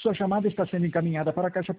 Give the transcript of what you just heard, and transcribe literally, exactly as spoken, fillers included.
Sua chamada está sendo encaminhada para a caixa